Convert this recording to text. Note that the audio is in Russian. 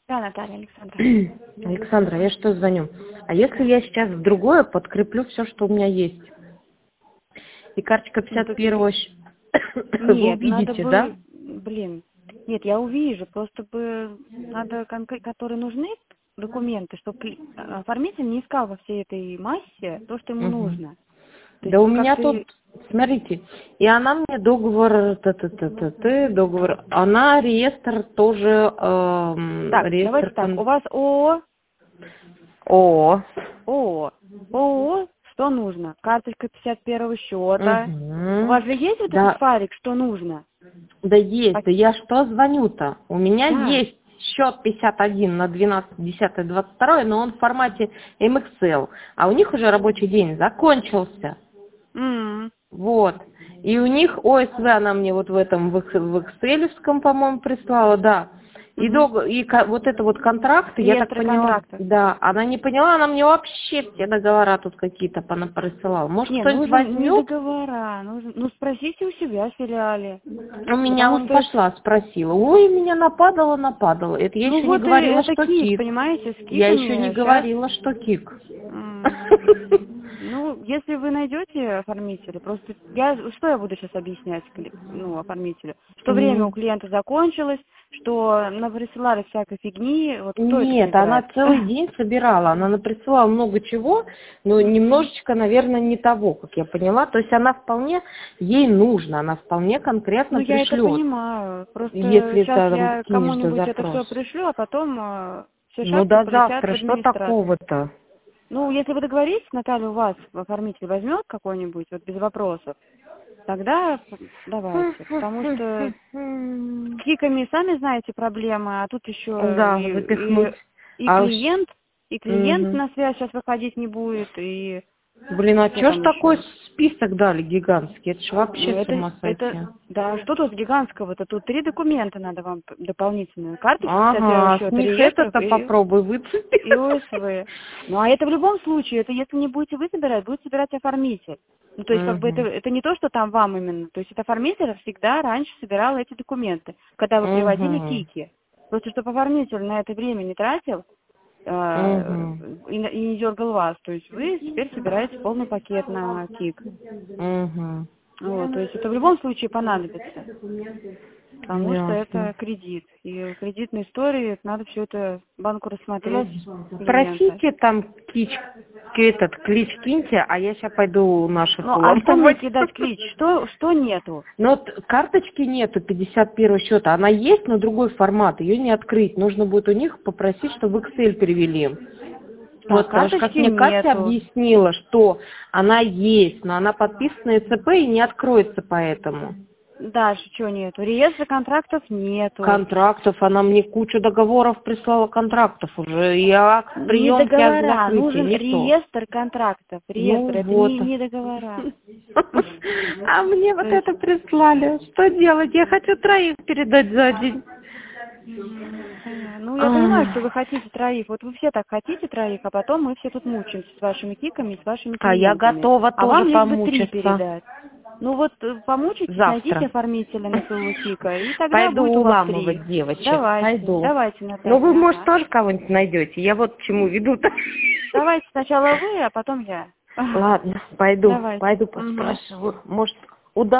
Да, Наталья, Александра. Александра, я что звоню? А если я сейчас в другое подкреплю все, что у меня есть? И карточка 51-го вы Нет, надо увидите, да? бы, нет, я увижу, просто бы надо которые нужны документы, чтобы оформитель не искал во всей этой массе то, что ему Мгм. нужно. То Да есть у вы меня как-то... тут, смотрите, и она мне договор, договор, она реестр тоже, Так, давайте реестр так, у вас ООО, О. ООО, что нужно? Карточка 51-го счета. У Угу. вас же есть вот этот Да, файлик, что нужно? да есть, Так, да я что звоню-то? У меня да. есть счет 51 на 12.10.22, но он в формате MXL, а у них уже рабочий день закончился. М. Вот. И у них ОСВ она мне вот в этом, в Excel-евском, по-моему, прислала, да. И, Мгм. вот это вот контракты, я так Реестры поняла, контрактов. да, она не поняла, она мне вообще все договора тут какие-то присылала. Может, Не, кто-нибудь нужен не возьмет? договора, нужен, ну спросите у себя в филиале. У меня Потому он что, пошла, спросила. Ой, меня нападало. Это я ну еще не вот говорила, это что КИК, кик. понимаете, с Я еще не КИКами сейчас, говорила, что кик. ну, если вы найдете оформителя, просто что я буду сейчас объяснять, оформителю? Что время у Мгм. клиента закончилось, что присылали всякой фигни, вот кто это Нет, она собирает? целый день собирала. Она наприсылала много чего, но немножечко, наверное, не того, как я поняла. То есть она вполне, ей нужно, она вполне Ну, конкретно я это пришлет. понимаю. Просто Если сейчас там я кинешь за кому-нибудь это все запрос. пришлю, а потом все Ну шапки до полетят в завтра, что администрацию. такого-то? Ну, если вы договоритесь, Наталья, у вас оформитель возьмет какой-нибудь, вот без вопросов, тогда давайте. Потому что с киками, сами знаете, проблемы, а тут еще Да, запихнуть. и А уж... клиент, Мгм. на связь сейчас выходить не будет, и Блин, а что чё ж там такой еще? список дали гигантский? Это ж Ну, вообще с ума это, сойти. да, что тут гигантского-то? Тут 3 документа надо вам дополнительные. Карточка 51 Ага, с счет, них реестров это-то попробуй выцепи. и ОСВ. Ну, а это в любом случае, это если не будете вы собирать, будет собирать оформитель. Ну, то есть, как бы Угу. это не то, что там вам именно. То есть, это оформитель всегда раньше собирал эти документы, когда вы приводили Угу. КИКи. Просто, чтобы оформитель на это время не тратил, Угу. и не дергал вас. То есть, вы теперь собираете полный пакет на КИК. Угу. Вот, то есть это в любом случае понадобится, потому что Ясно. это кредит. И в кредитной истории надо все это банку Ну, рассмотреть клиента. спросите там клич киньте, а я сейчас пойду наших Ну, а что мне уламывать. кидать клич? Что нету? Но вот карточки нету 51 счета. Она есть, но другой формат. Ее не открыть. Нужно будет у них попросить, чтобы в Excel перевели. Так, Вот, потому что, как карточки мне Катя нету. объяснила, что она есть, но она подписана ЭЦП и не откроется поэтому. Дальше что нету? Реестра контрактов нету. Контрактов, она мне кучу договоров прислала, контрактов уже, и акт Не приемки, акт договора, закрытия, нужен не то. реестр контрактов. Ну Реестр, это вот. не договора. А мне То вот есть, это прислали. Что делать? Я хочу 3 передать за день. понятно. Ну, я понимаю, что вы Ах. хотите 3. Вот вы все так хотите 3, а потом мы все тут мучаемся с вашими киками и с вашими А я клиентами. готова А тоже вам лишь бы 3 помучиться. передать. Ну вот помучитесь, найдите Завтра. оформителя на своего кика, и тогда Пойду будет у вас 3. уламывать девочек. Пойду. Давайте, Ну вы, Наталья, может, ага. тоже кого-нибудь найдете. Я вот к чему веду-то. Давайте сначала вы, а потом я. Ладно, пойду Давайте. Угу. поспрашиваю. Может, удастся.